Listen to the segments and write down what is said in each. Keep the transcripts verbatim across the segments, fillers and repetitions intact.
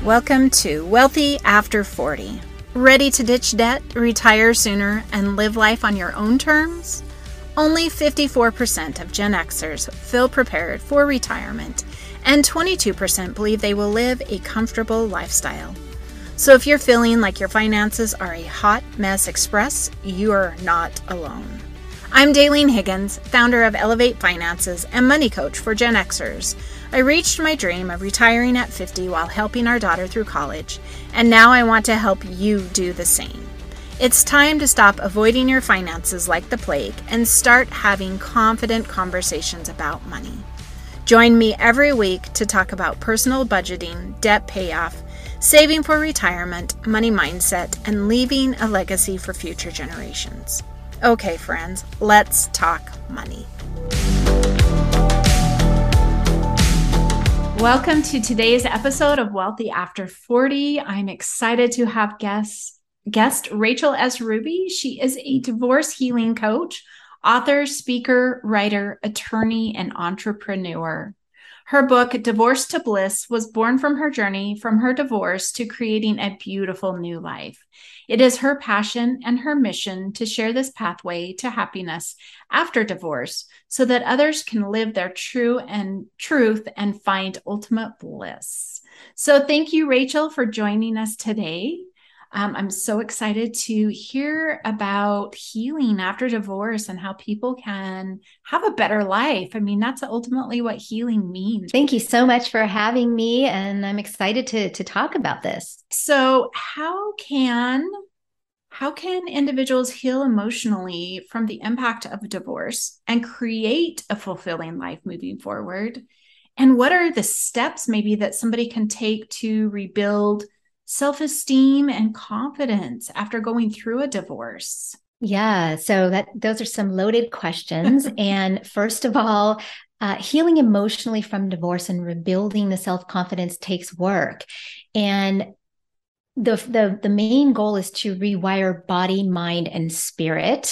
Welcome to Wealthy After forty. Ready to ditch debt, retire sooner, and live life on your own terms? Only fifty-four percent of Gen Xers feel prepared for retirement, and twenty-two percent believe they will live a comfortable lifestyle. So if you're feeling like your finances are a hot mess express, you're not alone. I'm Daylene Higgins, founder of Elevate Finances and money coach for Gen Xers. I reached my dream of retiring at fifty while helping our daughter through college, and now I want to help you do the same. It's time to stop avoiding your finances like the plague and start having confident conversations about money. Join me every week to talk about personal budgeting, debt payoff, saving for retirement, money mindset, and leaving a legacy for future generations. Okay, friends, let's talk money. Welcome to today's episode of Wealthy After forty. I'm excited to have guest, guest Rachel S. Ruby. She is a divorce healing coach, author, speaker, writer, attorney, and entrepreneur. Her book, Divorce to Bliss, was born from her journey from her divorce to creating a beautiful new life. It is her passion and her mission to share this pathway to happiness after divorce so that others can live their true and truth and find ultimate bliss. So thank you, Rachel, for joining us today. Um, I'm so excited to hear about healing after divorce and how people can have a better life. I mean, that's ultimately what healing means. Thank you so much for having me, and I'm excited to, to talk about this. So how can, how can individuals heal emotionally from the impact of divorce and create a fulfilling life moving forward? And what are the steps maybe that somebody can take to rebuild self-esteem and confidence after going through a divorce? Yeah, so that those are some loaded questions. And first of all, uh, healing emotionally from divorce and rebuilding the self-confidence takes work. And the, the, the main goal is to rewire body, mind, and spirit.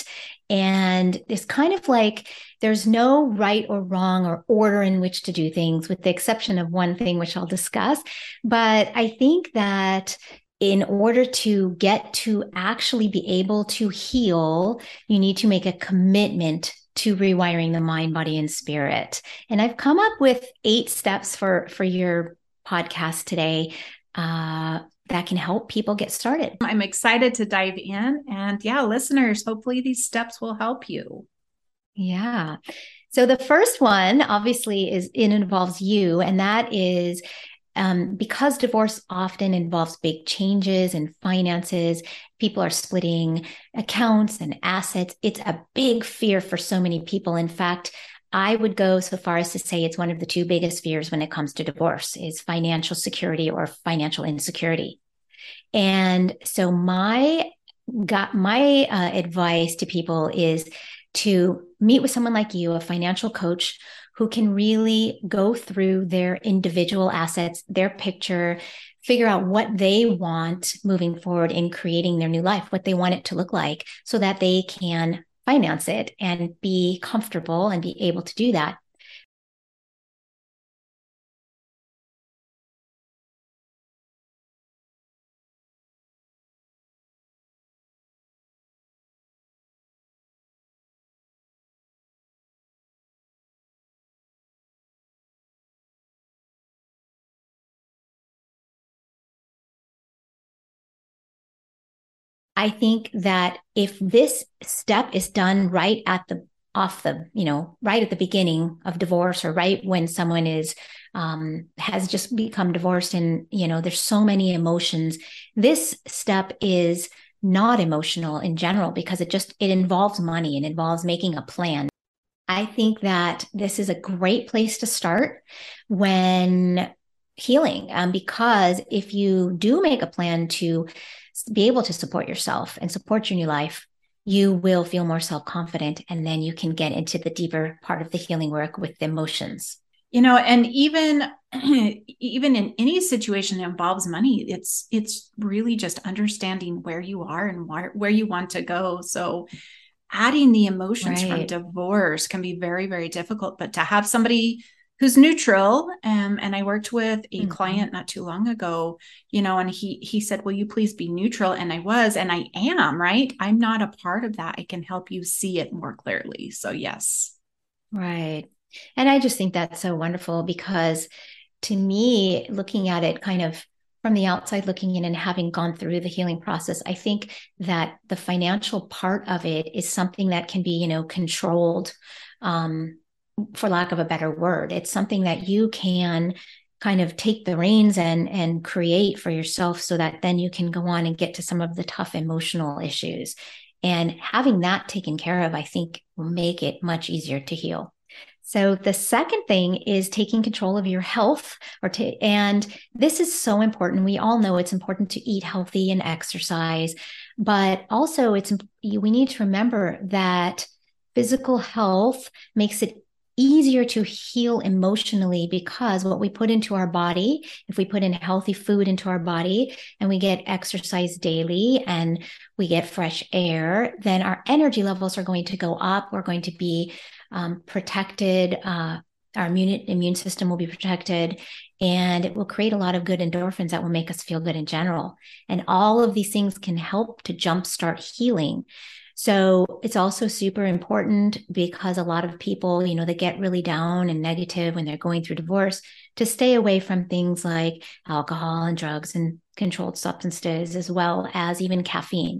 And it's kind of like there's no right or wrong or order in which to do things, with the exception of one thing, which I'll discuss. But I think that in order to get to actually be able to heal, you need to make a commitment to rewiring the mind, body, and spirit. And I've come up with eight steps for, for your podcast today uh, that can help people get started. I'm excited to dive in. And yeah, listeners, hopefully these steps will help you. Yeah. So the first one obviously is it involves you, and that is um, because divorce often involves big changes in finances, people are splitting accounts and assets. It's a big fear for so many people. In fact, I would go so far as to say it's one of the two biggest fears when it comes to divorce is financial security or financial insecurity. And so my got my uh, advice to people is to meet with someone like you, a financial coach who can really go through their individual assets, their picture, figure out what they want moving forward in creating their new life, what they want it to look like, so that they can finance it and be comfortable and be able to do that. I think that if this step is done right at the off the, you know, right at the beginning of divorce, or right when someone is um, has just become divorced, and you know, there's so many emotions. This step is not emotional in general because it just it involves money and involves making a plan. I think that this is a great place to start when healing, um, because if you do make a plan to be able to support yourself and support your new life, you will feel more self-confident, and then you can get into the deeper part of the healing work with the emotions. You know, and even even in any situation that involves money, it's it's really just understanding where you are and where, where you want to go. So adding the emotions right. from divorce can be very, very difficult, but to have somebody who's neutral. Um, and I worked with a Mm-hmm. client not too long ago, you know, and he he said, will you please be neutral? And I was, and I am, right? I'm not a part of that. I can help you see it more clearly. So yes. Right. And I just think that's so wonderful because to me, looking at it kind of from the outside looking in and having gone through the healing process, I think that the financial part of it is something that can be, you know, controlled, um, for lack of a better word. It's something that you can kind of take the reins and and create for yourself so that then you can go on and get to some of the tough emotional issues. And having that taken care of, I think will make it much easier to heal. So the second thing is taking control of your health or to, and this is so important. We all know it's important to eat healthy and exercise, but also it's, we need to remember that physical health makes it easier to heal emotionally because what we put into our body, if we put in healthy food into our body and we get exercise daily and we get fresh air, then our energy levels are going to go up. We're going to be um, protected. Uh, our immune, immune system will be protected, and it will create a lot of good endorphins that will make us feel good in general. And all of these things can help to jumpstart healing. So it's also super important because a lot of people, you know, they get really down and negative when they're going through divorce to stay away from things like alcohol and drugs and controlled substances, as well as even caffeine,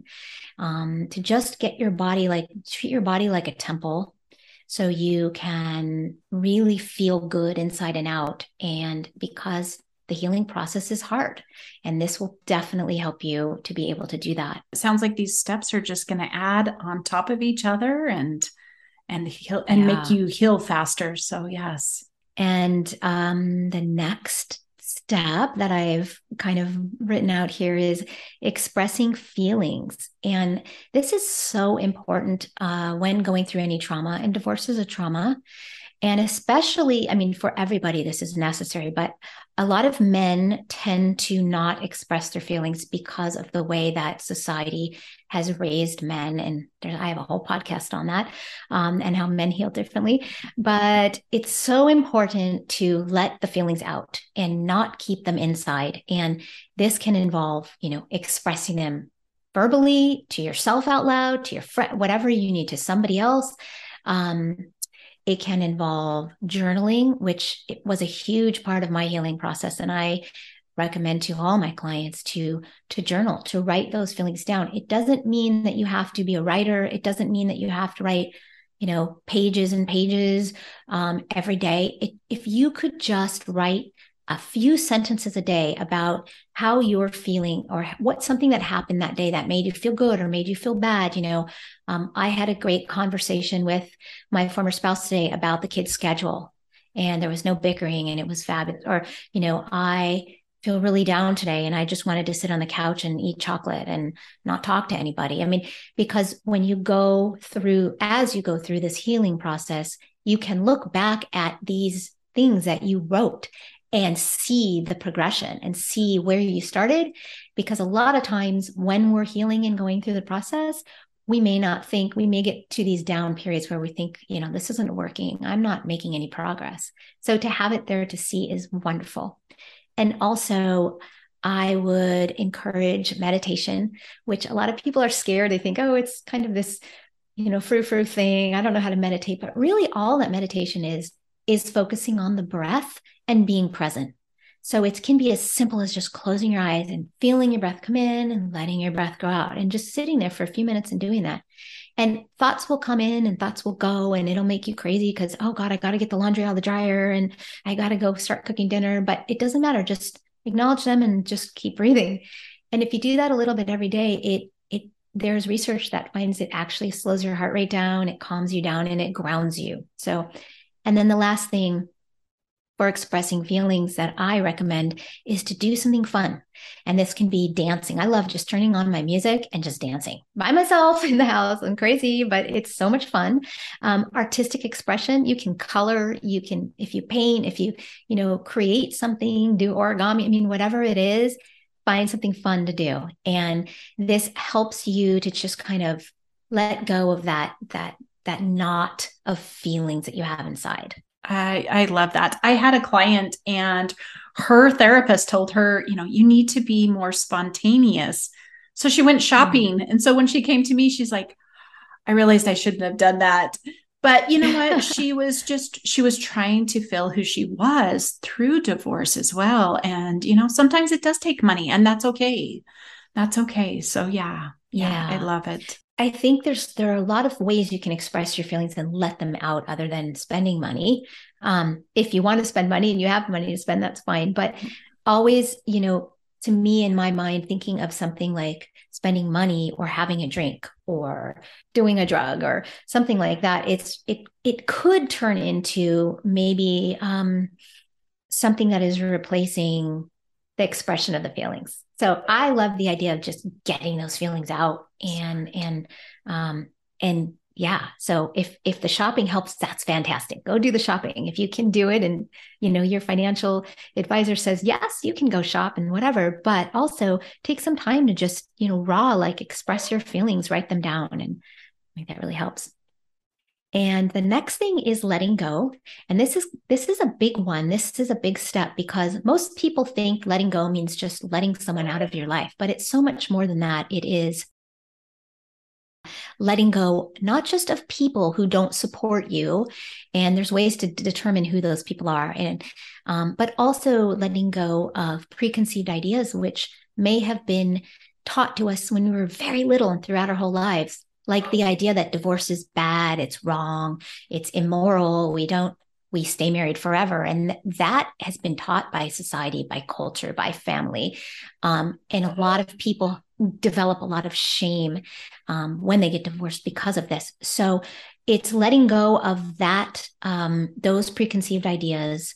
um, to just get your body like, treat your body like a temple so you can really feel good inside and out. And because the healing process is hard, and this will definitely help you to be able to do that. It sounds like these steps are just going to add on top of each other and and heal and yeah. make you heal faster. So yes. And um, the next step that I've kind of written out here is expressing feelings. And this is so important uh, when going through any trauma, and divorce is a trauma. And especially, I mean, for everybody, this is necessary, but a lot of men tend to not express their feelings because of the way that society has raised men. And there, I have a whole podcast on that, um, and how men heal differently. But it's so important to let the feelings out and not keep them inside. And this can involve, you know, expressing them verbally to yourself out loud, to your friend, whatever you need, to somebody else. Um, It can involve journaling, which was a huge part of my healing process. And I recommend to all my clients to, to journal, to write those feelings down. It doesn't mean that you have to be a writer. It doesn't mean that you have to write, you know, pages and pages um, every day. It, if you could just write a few sentences a day about how you're feeling or what something that happened that day that made you feel good or made you feel bad. You know, um, I had a great conversation with my former spouse today about the kids' schedule, and there was no bickering, and it was fabulous. Or, you know, I feel really down today and I just wanted to sit on the couch and eat chocolate and not talk to anybody. I mean, because when you go through, as you go through this healing process, you can look back at these things that you wrote and see the progression and see where you started. Because a lot of times when we're healing and going through the process, we may not think, we may get to these down periods where we think, you know, this isn't working. I'm not making any progress. So to have it there to see is wonderful. And also, I would encourage meditation, which a lot of people are scared. They think, oh, it's kind of this, you know, frou-frou thing. I don't know how to meditate. But really all that meditation is, is focusing on the breath and being present. So it can be as simple as just closing your eyes and feeling your breath come in and letting your breath go out and just sitting there for a few minutes and doing that. And thoughts will come in and thoughts will go, and it'll make you crazy because, oh God, I got to get the laundry out of the dryer and I got to go start cooking dinner. But it doesn't matter. Just acknowledge them and just keep breathing. And if you do that a little bit every day, it it there's research that finds it actually slows your heart rate down, it calms you down, and it grounds you. So, and then the last thing for expressing feelings that I recommend is to do something fun. And this can be dancing. I love just turning on my music and just dancing by myself in the house. I'm crazy, but it's so much fun. Um, artistic expression, you can color, you can, if you paint, if you, you know, create something, do origami, I mean, whatever it is, find something fun to do. And this helps you to just kind of let go of that, that, that knot of feelings that you have inside. I, I love that. I had a client and her therapist told her, you know, you need to be more spontaneous. So she went shopping. Mm. And so when she came to me, she's like, I realized I shouldn't have done that. But you know what? She was just, she was trying to feel who she was through divorce as well. And, you know, sometimes it does take money and that's okay. That's okay. So yeah, yeah, I Yeah. love it. I think there's there are a lot of ways you can express your feelings and let them out other than spending money. Um, if you want to spend money and you have money to spend, that's fine. But always, you know, to me in my mind, thinking of something like spending money or having a drink or doing a drug or something like that, it's it it could turn into maybe um, something that is replacing the expression of the feelings. So I love the idea of just getting those feelings out and and um and yeah. So if if the shopping helps, that's fantastic. Go do the shopping. If you can do it and you know your financial advisor says yes, you can go shop and whatever, but also take some time to just, you know, raw like express your feelings, write them down, and I think that really helps. And the next thing is letting go. And this is this is a big one. This is a big step because most people think letting go means just letting someone out of your life, but it's so much more than that. It is letting go not just of people who don't support you, and there's ways to d- determine who those people are, and um, but also letting go of preconceived ideas which may have been taught to us when we were very little and throughout our whole lives, like the idea that divorce is bad, it's wrong, it's immoral, we don't we stay married forever. And that has been taught by society, by culture, by family. Um, and a lot of people develop a lot of shame um, when they get divorced because of this. So it's letting go of that, um, those preconceived ideas,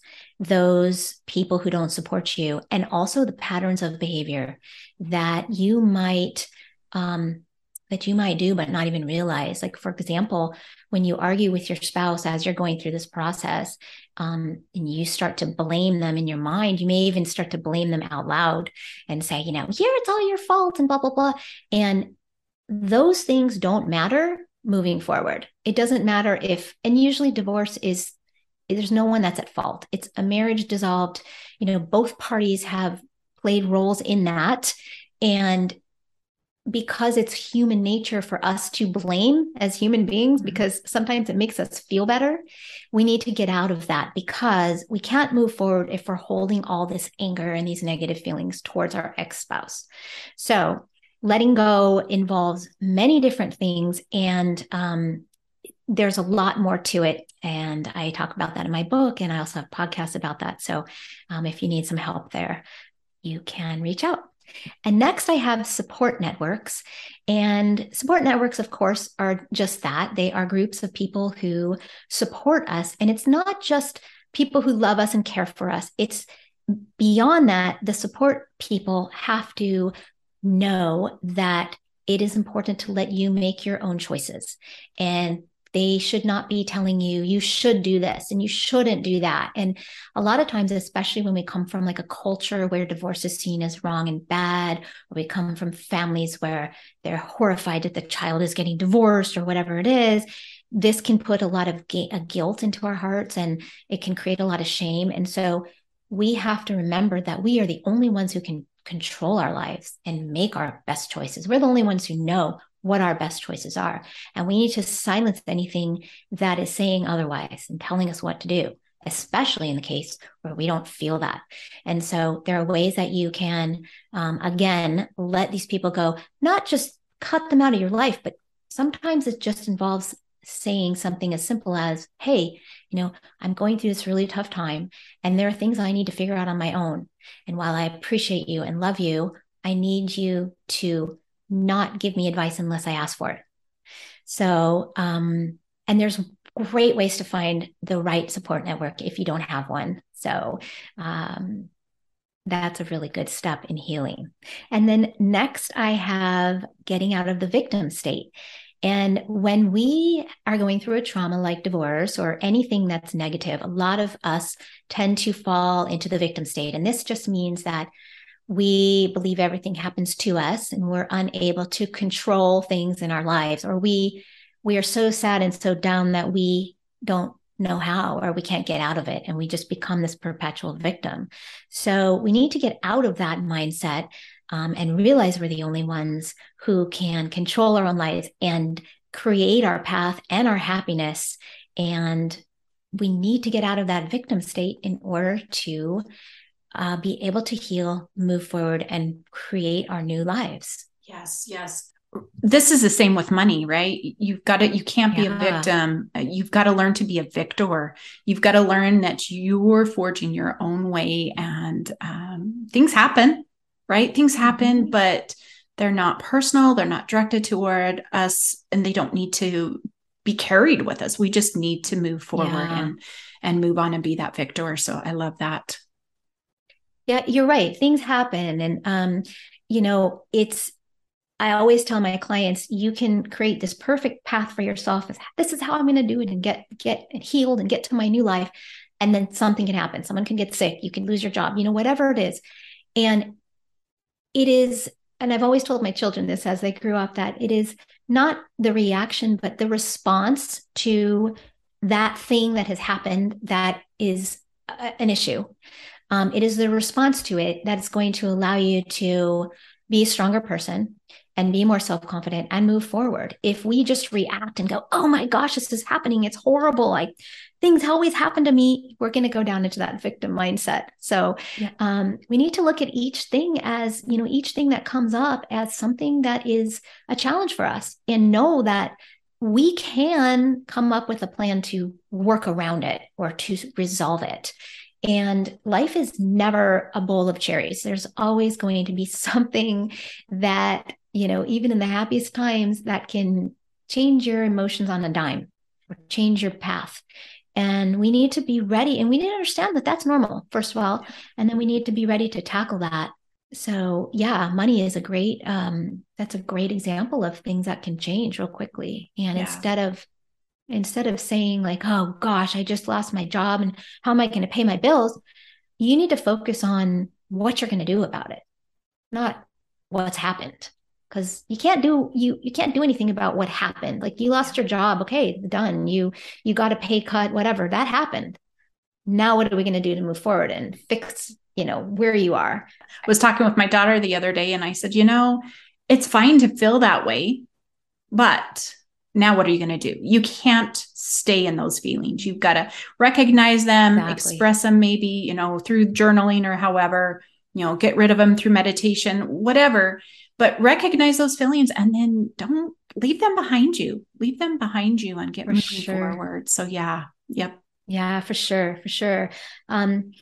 those people who don't support you, and also the patterns of behavior that you might um, that you might do, but not even realize. Like, for example, when you argue with your spouse as you're going through this process, um, and you start to blame them in your mind, you may even start to blame them out loud and say, you know, here it's all your fault and blah, blah, blah. And those things don't matter moving forward. It doesn't matter if, and usually divorce is, there's no one that's at fault. It's a marriage dissolved. You know, both parties have played roles in that. And because it's human nature for us to blame as human beings, because sometimes it makes us feel better, we need to get out of that because we can't move forward if we're holding all this anger and these negative feelings towards our ex-spouse. So letting go involves many different things, and um, there's a lot more to it. And I talk about that in my book, and I also have podcasts about that. So um, if you need some help there, you can reach out. And next, I have support networks. And support networks, of course, are just that. They are groups of people who support us. And it's not just people who love us and care for us. It's beyond that. The support people have to know that it is important to let you make your own choices. And they should not be telling you, you should do this and you shouldn't do that. And a lot of times, especially when we come from like a culture where divorce is seen as wrong and bad, or we come from families where they're horrified that the child is getting divorced or whatever it is, this can put a lot of gu- guilt into our hearts, and it can create a lot of shame. And so we have to remember that we are the only ones who can control our lives and make our best choices. We're the only ones who know what our best choices are. And we need to silence anything that is saying otherwise and telling us what to do, especially in the case where we don't feel that. And so there are ways that you can, um, again, let these people go, not just cut them out of your life, but sometimes it just involves saying something as simple as, hey, you know, I'm going through this really tough time, and there are things I need to figure out on my own. And while I appreciate you and love you, I need you to not give me advice unless I ask for it. So, um, and there's great ways to find the right support network if you don't have one. So, um, that's a really good step in healing. And then next, I have getting out of the victim state. And when we are going through a trauma like divorce or anything that's negative, a lot of us tend to fall into the victim state. And this just means that we believe everything happens to us and we're unable to control things in our lives, or we we are so sad and so down that we don't know how, or we can't get out of it. And we just become this perpetual victim. So we need to get out of that mindset um, and realize we're the only ones who can control our own lives and create our path and our happiness. And we need to get out of that victim state in order to uh, be able to heal, move forward, and create our new lives. Yes, yes. This is the same with money, right? You've got to, you can't be yeah. a victim. You've got to learn to be a victor. You've got to learn that you're forging your own way, and um, things happen, right? Things happen, mm-hmm. but they're not personal. They're not directed toward us, and they don't need to be carried with us. We just need to move forward yeah. and, and move on and be that victor. So I love that. Yeah, you're right. Things happen. And, um, you know, it's, I always tell my clients, you can create this perfect path for yourself. This is how I'm going to do it and get, get healed and get to my new life. And then something can happen. Someone can get sick. You can lose your job, you know, whatever it is. And it is, and I've always told my children this as they grew up, that it is not the reaction, but the response to that thing that has happened that is a, an issue. Um, it is the response to it that's going to allow you to be a stronger person and be more self-confident and move forward. If we just react and go, oh my gosh, this is happening, it's horrible, like things always happen to me, we're going to go down into that victim mindset. So yeah. um, we need to look at each thing as, you know, each thing that comes up as something that is a challenge for us, and know that we can come up with a plan to work around it or to resolve it. And life is never a bowl of cherries. There's always going to be something that, you know, even in the happiest times, that can change your emotions on a dime or change your path. And we need to be ready, and we need to understand that that's normal, first of all. And then we need to be ready to tackle that. So yeah, money is a great, um, that's a great example of things that can change real quickly. And yeah. instead of Instead of saying like, oh gosh, I just lost my job and how am I going to pay my bills? You need to focus on what you're going to do about it, not what's happened. Because you can't do you you can't do anything about what happened. Like, you lost your job, okay, done. You you got a pay cut, whatever, that happened. Now what are we going to do to move forward and fix, you know, where you are? I was talking with my daughter the other day, and I said, you know, it's fine to feel that way, but now what are you going to do? You can't stay in those feelings. You've got to recognize them, exactly. express them, maybe, you know, through journaling or however, you know, get rid of them through meditation, whatever, but recognize those feelings and then don't leave them behind you, leave them behind you and get moving sure. forward. So yeah. Yep. Yeah, for sure. For sure. Um,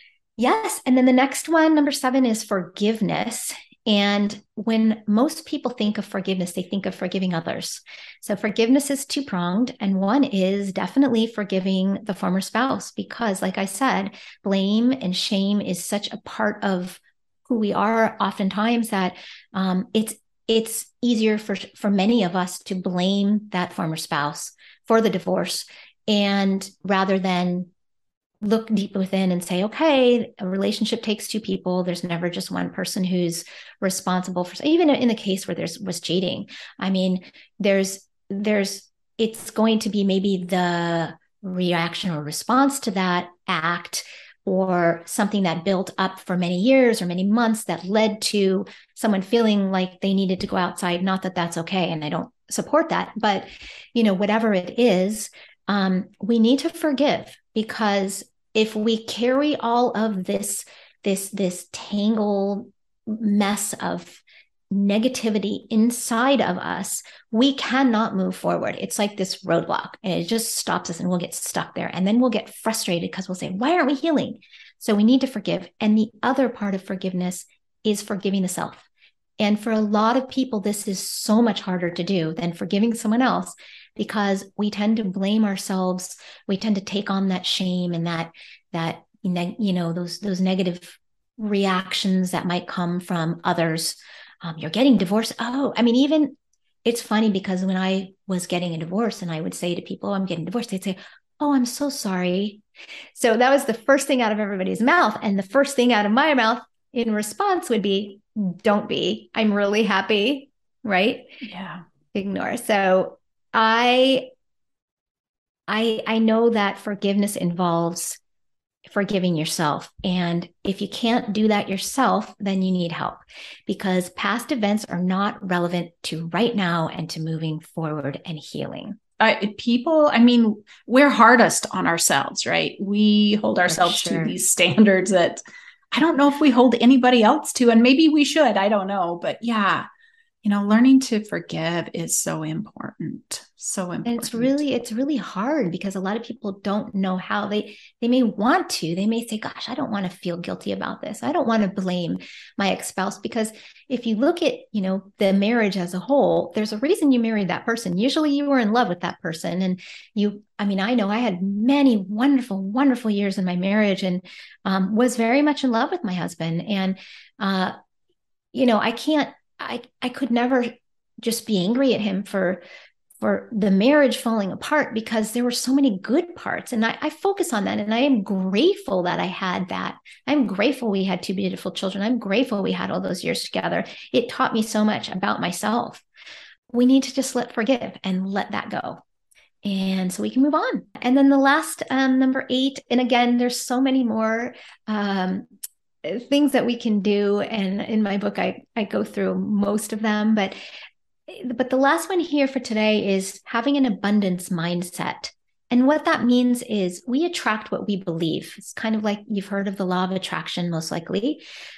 yes. And then the next one, number seven, is forgiveness. And when most people think of forgiveness, they think of forgiving others. So forgiveness is two-pronged. And one is definitely forgiving the former spouse, because like I said, blame and shame is such a part of who we are oftentimes that um, it's it's easier for, for many of us to blame that former spouse for the divorce, and rather than look deep within and say, okay, a relationship takes two people. There's never just one person who's responsible for, even in the case where there's was cheating. I mean, there's, there's, it's going to be maybe the reaction or response to that act, or something that built up for many years or many months that led to someone feeling like they needed to go outside. Not that that's okay, and I don't support that, but you know, whatever it is, um, we need to forgive, because if we carry all of this, this, this tangled mess of negativity inside of us, we cannot move forward. It's like this roadblock, and it just stops us, and we'll get stuck there. And then we'll get frustrated because we'll say, why aren't we healing? So we need to forgive. And the other part of forgiveness is forgiving the self. And for a lot of people, this is so much harder to do than forgiving someone else, because we tend to blame ourselves. We tend to take on that shame and that, that, you know, those, those negative reactions that might come from others. Um, you're getting divorced. Oh, I mean, even it's funny, because when I was getting a divorce and I would say to people, oh, I'm getting divorced, they'd say, oh, I'm so sorry. So that was the first thing out of everybody's mouth. And the first thing out of my mouth in response would be, don't be, I'm really happy. Right? Yeah. Ignore. So I I I know that forgiveness involves forgiving yourself. And if you can't do that yourself, then you need help, because past events are not relevant to right now and to moving forward and healing. I, people, I mean, we're hardest on ourselves, right? We hold ourselves sure. to these standards that I don't know if we hold anybody else to, and maybe we should, I don't know. But yeah, you know, learning to forgive is so important. So important. And it's really, it's really hard because a lot of people don't know how. They they may want to. They may say, gosh, I don't want to feel guilty about this. I don't want to blame my ex-spouse. Because if you look at, you know, the marriage as a whole, there's a reason you married that person. Usually you were in love with that person. And you, I mean, I know I had many wonderful, wonderful years in my marriage, and um, was very much in love with my husband. And, uh, you know, I can't, I, I could never just be angry at him for for the marriage falling apart, because there were so many good parts. And I, I focus on that. And I am grateful that I had that. I'm grateful we had two beautiful children. I'm grateful we had all those years together. It taught me so much about myself. We need to just let forgive and let that go. And so we can move on. And then the last, um, number eight, and again, there's so many more um, things that we can do. And in my book, I, I go through most of them, but But the last one here for today is having an abundance mindset. And what that means is we attract what we believe. It's kind of like you've heard of the law of attraction, most likely.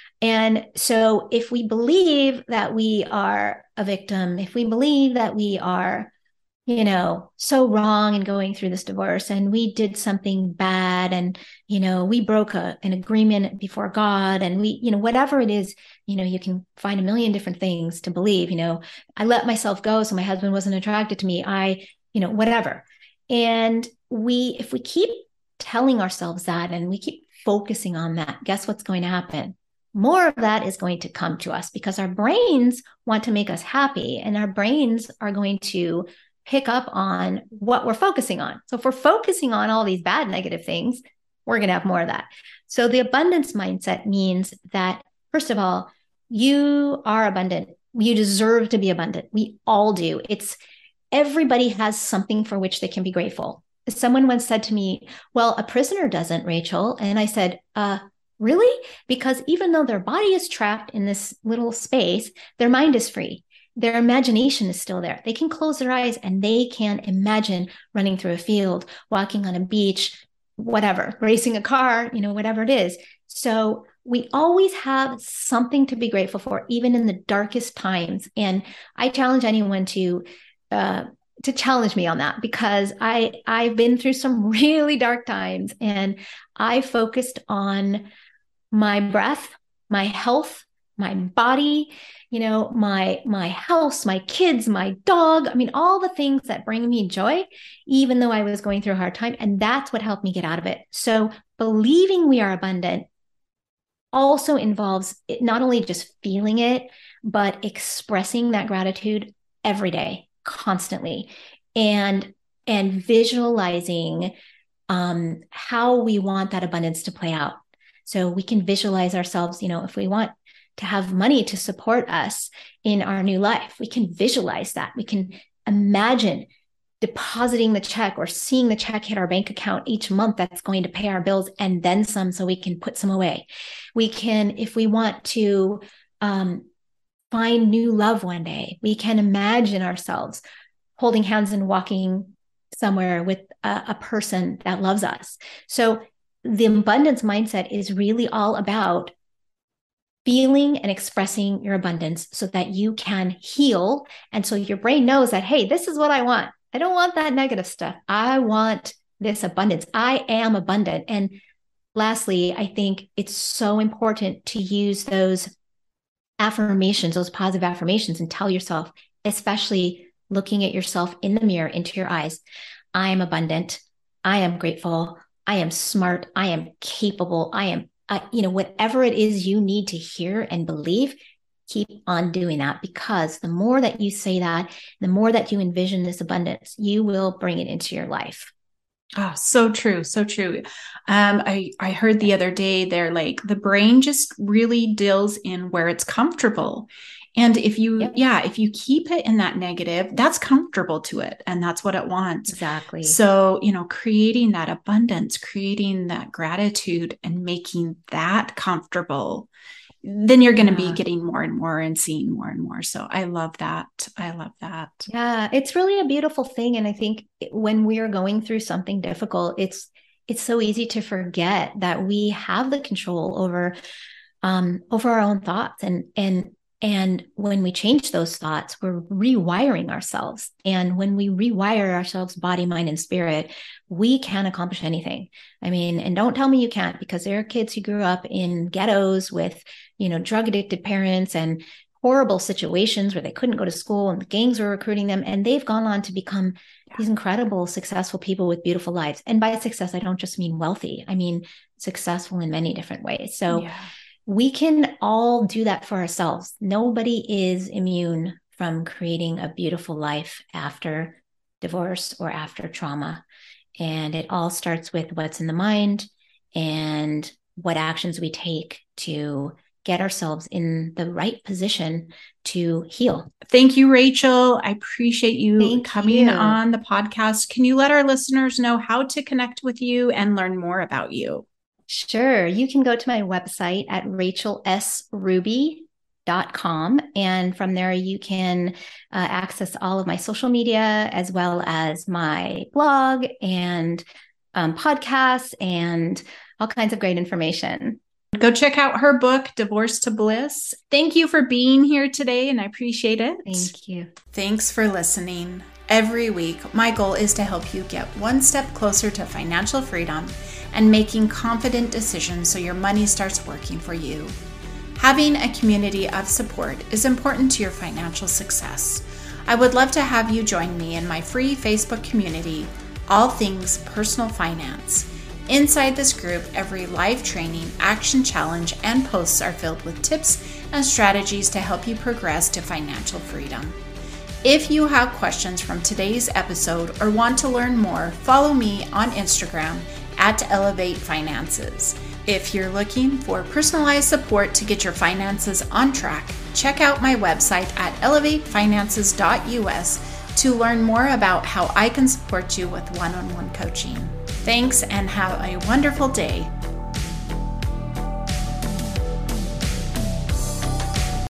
And so if we believe that we are a victim, if we believe that we are, you know, so wrong and going through this divorce, and we did something bad, and, you know, we broke a, an agreement before God, and we, you know, whatever it is, you know, you can find a million different things to believe. You know, I let myself go so my husband wasn't attracted to me. I, you know, whatever. And we, if we keep telling ourselves that and we keep focusing on that, guess what's going to happen? More of that is going to come to us, because our brains want to make us happy, and our brains are going to pick up on what we're focusing on. So if we're focusing on all these bad, negative things, we're going to have more of that. So the abundance mindset means that, first of all, you are abundant. You deserve to be abundant. We all do. It's everybody has something for which they can be grateful. Someone once said to me, well, a prisoner doesn't, Rachel. And I said, uh, really? Because even though their body is trapped in this little space, their mind is free. Their imagination is still there. They can close their eyes and they can imagine running through a field, walking on a beach, whatever, racing a car, you know, whatever it is. So we always have something to be grateful for, even in the darkest times. And I challenge anyone to uh, to challenge me on that, because I I've been through some really dark times, and I focused on my breath, my health, my body, you know, my, my house, my kids, my dog. I mean, all the things that bring me joy, even though I was going through a hard time. And that's what helped me get out of it. So believing we are abundant also involves it, not only just feeling it, but expressing that gratitude every day, constantly, and, and visualizing um, how we want that abundance to play out. So we can visualize ourselves, you know, if we want to have money to support us in our new life, we can visualize that. We can imagine depositing the check or seeing the check hit our bank account each month that's going to pay our bills and then some, so we can put some away. We can, if we want to um, find new love one day, we can imagine ourselves holding hands and walking somewhere with a, a person that loves us. So the abundance mindset is really all about feeling and expressing your abundance so that you can heal. And so your brain knows that, hey, this is what I want. I don't want that negative stuff. I want this abundance. I am abundant. And lastly, I think it's so important to use those affirmations, those positive affirmations, and tell yourself, especially looking at yourself in the mirror, into your eyes, I am abundant. I am grateful. I am smart. I am capable. I am Uh, you know, whatever it is you need to hear and believe, keep on doing that, because the more that you say that, the more that you envision this abundance, you will bring it into your life. Oh, so true. So true. Um, I, I heard the other day, they're like, the brain just really deals in where it's comfortable. And if you, Yep. yeah, if you keep it in that negative, that's comfortable to it. And that's what it wants. Exactly. So, you know, creating that abundance, creating that gratitude and making that comfortable, then you're going to Yeah. be getting more and more and seeing more and more. So I love that. I love that. Yeah, it's really a beautiful thing. And I think when we are going through something difficult, it's it's so easy to forget that we have the control over um, over our own thoughts. And and and when we change those thoughts, we're rewiring ourselves. And when we rewire ourselves, body, mind, and spirit, we can accomplish anything. I mean, and don't tell me you can't, because there are kids who grew up in ghettos with, you know, drug addicted parents and horrible situations where they couldn't go to school and the gangs were recruiting them. And they've gone on to become yeah. these incredible, successful people with beautiful lives. And by success, I don't just mean wealthy. I mean, successful in many different ways. So yeah. we can all do that for ourselves. Nobody is immune from creating a beautiful life after divorce or after trauma. And it all starts with what's in the mind and what actions we take to get ourselves in the right position to heal. Thank you, Rachel. I appreciate you Thank coming you. on the podcast. Can you let our listeners know how to connect with you and learn more about you? Sure. You can go to my website at rachel s ruby dot com. And from there, you can uh, access all of my social media, as well as my blog and um, podcasts and all kinds of great information. Go check out her book, Divorce to Bliss. Thank you for being here today, and I appreciate it. Thank you. Thanks for listening. Every week, my goal is to help you get one step closer to financial freedom and making confident decisions so your money starts working for you. Having a community of support is important to your financial success. I would love to have you join me in my free Facebook community, All Things Personal Finance. Inside this group, every live training, action challenge, and posts are filled with tips and strategies to help you progress to financial freedom. If you have questions from today's episode or want to learn more, follow me on Instagram at Elevate Finances. If you're looking for personalized support to get your finances on track, check out my website at elevate finances dot u s to learn more about how I can support you with one-on-one coaching. Thanks and have a wonderful day.